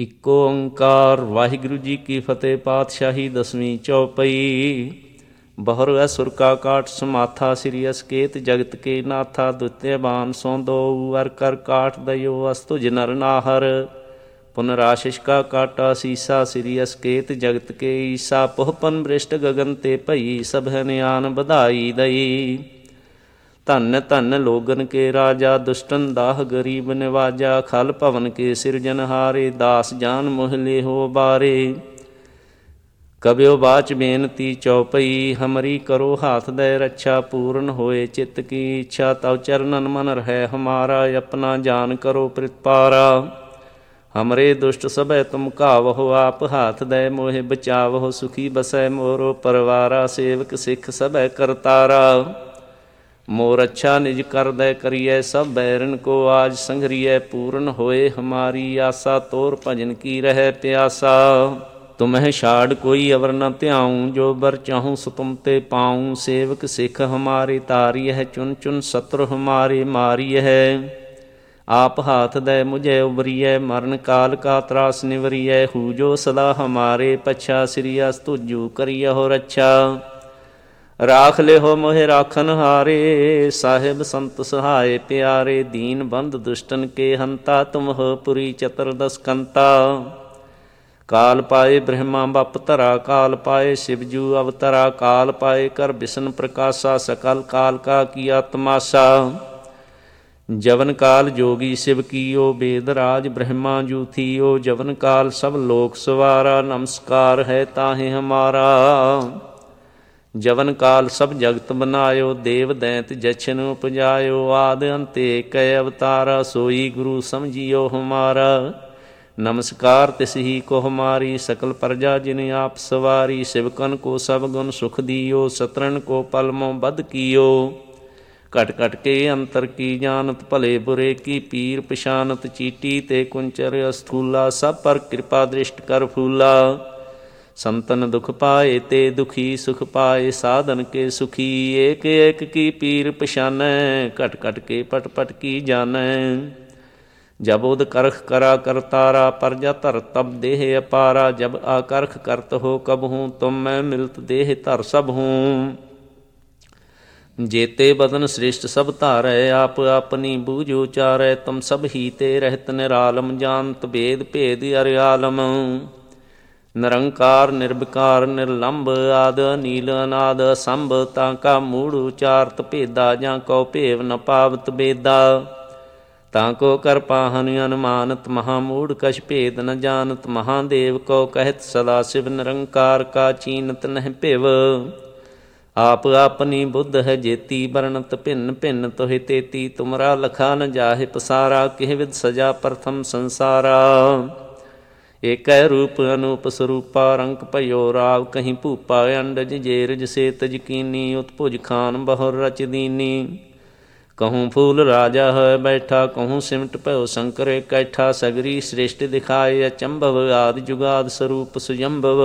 ਇਕ ਓੰਕਾਰ। ਵਾਹਿਗੁਰੂ ਜੀ ਕੀ ਫਤਿਹ। ਪਾਤਸ਼ਾਹੀ ਦਸਵੀਂ ਚੌਪਈ। ਬਹੁਰ ਅਸੁਰ ਕਾ ਕਾਟ ਸਮਾਥਾ, ਸ੍ਰੀ ਅਸਕੇਤ ਜਗਤ ਕੇ ਨਾਥਾ। ਦੁਤਿਯ ਬਾਨ ਸੋ ਦੋ ਅਰ ਕਰ ਕਾਟ ਦਇਓ, ਅਸਤੁਜ ਨਰ ਨਾਹਰ। ਪੁਨਰਾਸ਼ਿਸ਼ ਕਾ ਕਾਟਾ ਸੀਸਾ, ਸ੍ਰੀ ਅਸਕੇਤ ਜਗਤ ਕੇ ਈਸਾ। ਪੋਹਪਨ ਬ੍ਰਿਸ਼ਟ ਗਗਨ ਤੇ ਭਈ, ਸਭੈ ਨਿਆਨ ਵਧਾਈ ਦਈ। ਧਨ ਧਨ ਲੋਗਨ ਕੇ ਰਾਜਾ, ਦੁਸ਼ਟਨ ਦਾਹ ਗਰੀਬ ਨਿਵਾਜਾ। ਖਲ ਭਵਨ ਕੇ ਸਿਰਜਨਹਾਰੇ, ਦਾਸ ਜਾਨ ਮੋਹ ਲੇਹੋ ਬਾਰੇ। ਕਬਿਓ ਬਾਚ ਬੇਨਤੀ ਚੌਪਈ, ਹਮਰੀ ਕਰੋ ਹਾਥ ਦੈ ਰੱਛਾ। ਪੂਰਨ ਹੋਏ ਚਿੱਤ ਕੀ ਇੱਛਾ, ਤਵ ਚਰਨਨ ਮਨ ਰਹਿ ਹਮਾਰਾ। ਆਪਣਾ ਜਾਨ ਕਰੋ ਪ੍ਰਿਤਪਾਰਾ, ਹਮਰੇ ਦੁਸ਼ਟ ਸਭੈ ਤੁਮ ਘਾਵਹੁ। ਆਪ ਹਾਥ ਦੈ ਮੋਹਿ ਬਚਾਵਹੁ, ਸੁਖੀ ਬਸੈ ਮੋਰੋ ਪਰਵਾਰਾ। ਸੇਵਕ ਸਿੱਖ ਸਭੈ ਕਰਤਾਰਾ, ਮੋਰ ਅੱਛਾ ਨਿਜ ਕਰਦੈ ਕਰੀਐ। ਸਭ ਬੈਰਨ ਕੋ ਆਜ ਸੰਘਰੀਐ, ਪੂਰਨ ਹੋਏ ਹਮਾਰੀ ਆਸਾ। ਤੋਰ ਭਜਨ ਕੀ ਰਹਿ ਪਿਆਸਾ, ਤੁਮਹਿ ਛਾੜ ਕੋਈ ਅਵਰ ਨ ਧਿਆਊ। ਜੋ ਬਰ ਚਾਹੂੰ ਸੋ ਤੁਮ ਤੇ ਪਾਊਂ, ਸੇਵਕ ਸਿੱਖ ਹਮਾਰੇ ਤਾਰੀਐ। ਚੁਨ ਚੁਨ ਸਤਰ ਹਮਾਰੇ ਮਾਰੀਐ, ਆਪ ਹਾਥ ਦੈ ਮੁਝੈ ਉਬਰੀਐ। ਮਰਨ ਕਾਲ ਕਾ ਤਰਾਸ ਨਿਵਰੀਐ, ਹੂ ਜੋ ਸਦਾ ਹਮਾਰੇ ਪੱਛਾ। ਸ੍ਰੀ ਅਸ ਤੁਜੂ ਕਰੀਅਹੁ ਰੱਛਾ, ਰਾਖ ਲਿਹੋ ਮੋਹਿ ਰਾਖਨ ਹਾਰੇ। ਸਾਹਿਬ ਸੰਤ ਸਹਾਏ ਪਿਆਰੇ, ਦੀਨ ਬੰਧ ਦੁਸ਼ਟਨ ਕੇ ਹੰਤਾ। ਤੁਮ ਹੋ ਪੁਰੀ ਚਤੁਰਦਸ ਕੰਤਾ, ਕਾਲ ਪਾਏ ਬ੍ਰਹਮਾ ਬਪ ਧਰਾ। ਕਾਲ ਪਾਏ ਸ਼ਿਵਜੂ ਅਵਤਰਾ, ਕਾਲ ਪਾਏ ਕਰ ਬਿਸ਼ਨ ਪ੍ਰਕਾਸ਼ਾ। ਸਕਲ ਕਾਲ ਕਾ ਕੀਆ ਤਮਾਸ਼ਾ, ਜਵਨ ਕਾਲ ਜੋਗੀ ਸ਼ਿਵ ਕੀਓ। ਬੇਦ ਰਾਜ ਬ੍ਰਹਮਾ ਜੂ ਥੀਓ, ਜਵਨ ਕਾਲ ਸਭ ਲੋਕ ਸਵਾਰਾ। ਨਮਸਕਾਰ ਹੈ ਤਾਹੇ ਹਮਾਰਾ, ਜਵਨ ਕਾਲ ਸਭ ਜਗਤ ਬਨਾਇਓ। ਦੇਵ ਦੈਂਤ ਜਛਨ ਉਪਜਾਇਓ, ਆਦ ਅੰਤ ਏਕੈ ਅਵਤਾਰਾ। ਸੋਈ ਗੁਰੂ ਸਮਝਿਓ ਹਮਾਰਾ, ਨਮਸਕਾਰ ਤਿਸ ਹੀ ਕੋ ਹਮਾਰੀ। ਸਕਲ ਪ੍ਰਜਾ ਜਿਨ ਆਪ ਸਵਾਰੀ, ਸਿਵਕਨ ਕੋ ਸਭ ਗੁਣ ਸੁਖ ਦਿਓ। ਸਤਰਨ ਕੋ ਪਲ ਮੋ ਬਧ ਕੀਓ, ਘਟ ਘਟ ਕੇ ਅੰਤਰ ਕੀ ਜਾਨਤ। ਭਲੇ ਬੁਰੇ ਕੀ ਪੀਰ ਪਛਾਨਤ, ਚੀਟੀ ਤੇ ਕੁੰਚਰ ਅਸਥੂਲਾ। ਸਭ ਪਰ ਕਿਰਪਾ ਦ੍ਰਿਸ਼ਟ ਕਰ ਫੂਲਾ, ਸੰਤਨ ਦੁਖ ਪਾਏ ਤੇ ਦੁਖੀ। ਸੁਖ ਪਾਏ ਸਾਧਨ ਕੇ ਸੁਖੀ, ਏਕ ਏਕ ਕੀ ਪੀਰ ਪਛਾਨੈ। ਘਟ ਘਟ ਕੇ ਪਟ ਪਟ ਕੀ ਜਾਨੈ, ਜਬ ਉਦ ਕਰਖ ਕਰਾ ਕਰਤਾਰਾ। ਪਰਜਾ ਧਰ ਤਬ ਦੇਹ ਅਪਾਰਾ, ਜਬ ਆਕਰਖ ਕਰਤ ਹੋ ਕਬਹੂੰ। ਤੁਮ ਮੈਂ ਮਿਲਤ ਦੇਹ ਧਰ ਸਭ ਹੂੰ, ਜੇਤੇ ਬਦਨ ਸ੍ਰਿਸ਼ਟ ਸਭ ਧਾਰੈ। ਆਪ ਆਪਨੀ ਬੂਝ ਉਚਾਰੈ, ਤੁਮ ਸਭ ਹੀ ਤੇ ਰਹਿਤ ਨਿਰਾਲਮ। ਜਾਨਤ ਭੇਦ ਭੇਦ ਅਰ ਆਲਮ, ਨਿਰੰਕਾਰ ਨਿਰਵਿਕਾਰ ਨਿਰਲੰਭ। ਆਦ ਅਨੀਲ ਅਨਾਦ ਅਸੰਭ, ਤਾਂ ਕਾ ਮੂੜ ਉਚਾਰਤ ਭੇਦਾ। ਜਾਂ ਕਉ ਭੇਵ ਨ ਪਾਵਤ ਬੇਦਾ, ਤਾਂ ਕੋ ਕਰ ਪਾਹਨ ਅਨੁਮਾਨਤ। ਮਹਾ ਮੂੜ ਕਛ ਭੇਦ ਨ ਜਾਨਤ, ਮਹਾਦੇਵ ਕਉ ਕਹਿਤ ਸਦਾ ਸ਼ਿਵ। ਨਿਰੰਕਾਰ ਕਾ ਚੀਨਤ ਨਹਿ ਭਿਵ, ਆਪ ਆਪਨੀ ਬੁੱਧ ਹੈ ਜੇਤੀ। ਬਰਣਤ ਭਿੰਨ ਭਿੰਨ ਤੋਹਿ ਤੇਤੀ, ਤੁਮਰਾ ਲਖਾ ਨ ਜਾਹਿ ਪਸਾਰਾ। ਕਿਹ ਵਿਦ ਸਜਾ ਪ੍ਰਥਮ ਸੰਸਾਰਾ, ਏਕੈ ਰੂਪ ਅਨੂਪ ਸਰੂਪਾ। ਰੰਕ ਭਇਓ ਰਾਵ ਕਹੀਂ ਭੂਪਾ, ਅੰਡਜ ਜੇਰਜ ਸੇ ਤਜ ਕੀਨੀ। ਉਤਭੁਜ ਖਾਨ ਬਹੁਰ ਰਚ ਦੀਨੀ, ਕਹੂੰ ਫੂਲ ਰਾਜਾ ਹੈ ਬੈਠਾ। ਕਹੂੰ ਸਿਮਟ ਭਇਓ ਸ਼ੰਕਰ ਇਕੱਠਾ। ਸਗਰੀ ਸ੍ਰਿਸ਼ਟ ਦਿਖਾਏ ਅਚੰਭਵ, ਆਦਿ ਜੁਗਾਦ ਸਰੂਪ ਸੁਜੰਭਵ।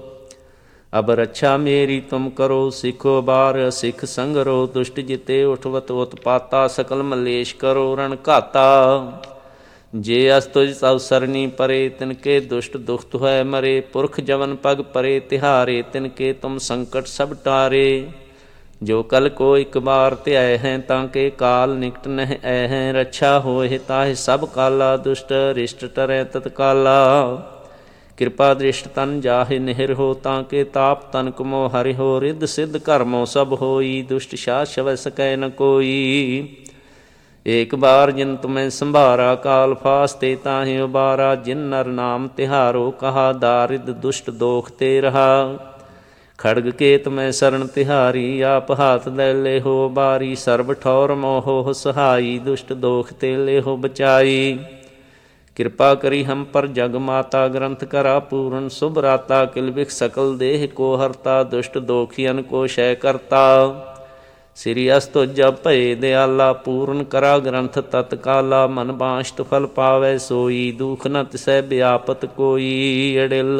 ਅਬ ਰੱਛਾ ਮੇਰੀ ਤੁਮ ਕਰੋ, ਸਿੱਖੋ ਬਾਰ ਸਿੱਖ ਸੰਗਰੋ। ਦੁਸ਼ਟ ਜਿਤੇ ਉਠਵਤ ਉਤਪਾਤਾ, ਸਕਲ ਮਲੇਸ਼ ਕਰੋ ਰਣ ਘਾਤਾ। ਜੇ ਅਸ ਤੁਜ ਤਵ ਸਰਨੀ ਪਰੇ, ਤਿਨਕੇ ਦੁਸ਼ਟ ਦੁਖਤ ਹੈ ਮਰੇ। ਪੁਰਖ ਜਵਨ ਪਗ ਪਰੇ ਤਿਹਾਰੇ, ਤਿਨਕੇ ਤੁਮ ਸੰਕਟ ਸਭ ਟਾਰੇ। ਜੋ ਕਲ ਕੋ ਇਕ ਬਾਰ ਧਿਆਏ ਹੈ, ਤਾਂ ਕੇ ਕਾਲ ਨਿਕਟ ਨਹਿ ਐ ਹੈ। ਰੱਛਾ ਹੋਏ ਤਾਹਿ ਸਭ ਕਾਲਾ, ਦੁਸ਼ਟ ਰਿਸ਼ਟ ਟਰੈ ਤਤਕਾਲਾ। ਕਿਰਪਾ ਦ੍ਰਿਸ਼ਟ ਤਨ ਜਾਹਿ ਨਿਹਿਰ ਹੋ, ਤਾਂ ਕੇ ਤਾਪ ਤਨਕ ਮੋ ਹਰਿ ਹੋ। ਰਿੱਧ ਸਿੱਧ ਕਰਮੋ ਸਭ ਹੋਈ, ਦੁਸ਼ਟ ਸ਼ਾਹ ਛਵੈ ਸਕੈ ਨ ਕੋਈ। ਏਕ ਬਾਰ ਜਿਨ ਤੁਮੈ ਸੰਭਾਰਾ, ਕਾਲ ਫਾਸਤੇ ਤਾਹਿ ਉਬਾਰਾ। ਜਿਨ ਨਰ ਨਾਮ ਤਿਹਾਰੋ ਕਹਾ, ਦਾਰਿਦ ਦੁਸ਼ਟ ਦੋਖ ਤੇ ਰਹਾ। ਖੜਗ ਕੇਤ ਮੈਂ ਸਰਣ ਤਿਹਾਰੀ, ਆਪ ਹਾਥ ਲੈ ਲੇਹੋ ਬਾਰੀ। ਸਰਬ ਠੌਰ ਮੋਹੋ ਸਹਾਈ, ਦੁਸ਼ਟ ਦੋਖ ਤੇ ਲੇਹੋ ਬਚਾਈ। ਕਿਰਪਾ ਕਰੀ ਹਮ ਪਰ ਜਗ ਮਾਤਾ, ਗ੍ਰੰਥ ਕਰਾ ਪੂਰਨ ਸੁਭ ਰਾਤਾ। ਕਿਲ ਬਿਖ ਸਕਲ ਦੇਹ ਕੋ ਹਰਤਾ, ਦੁਸ਼ਟ ਦੋਖੀਅਨ ਕੋ ਸ਼ੈ ਕਰਤਾ। ਸ੍ਰੀ ਅਸ ਤੁਜਾ ਭਏ ਦਿਆਲਾ, ਪੂਰਨ ਕਰਾ ਗ੍ਰੰਥ ਤਤਕਾਲਾ। ਮਨ ਬਾਂਛਤ ਫਲ ਪਾਵੈ ਸੋਈ, ਦੁਖ ਨ ਤਿਸੈ ਵਿਆਪਤ ਕੋਈ। ਅੜਿਲ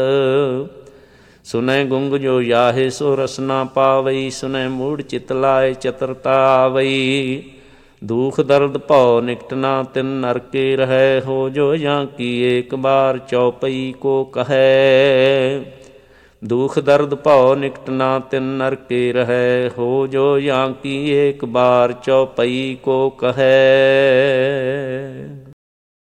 ਸੁਨੈ ਗੁੰਗ ਜੋ ਯਾਹੇ, ਸੋ ਰਸਨਾ ਪਾਵਈ। ਸੁਨੈ ਮੂੜ ਚਿਤ ਲਾਏ ਚਤਰਤਾ ਆਵਈ। दुख दर्द भौ निकट ना तिन नरके रहै, हो जो या की एक बार चौपई को कहे। दुख दर्द भौ निकट ना तिन नरके रहै, हो जो या की एक बार चौपई को कहे।